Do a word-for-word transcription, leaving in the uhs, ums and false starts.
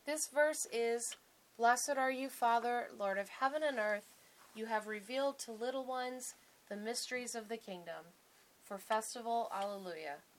This verse is, "Blessed are you, Father, Lord of heaven and earth. You have revealed to little ones the mysteries of the kingdom." For Festival, Alleluia.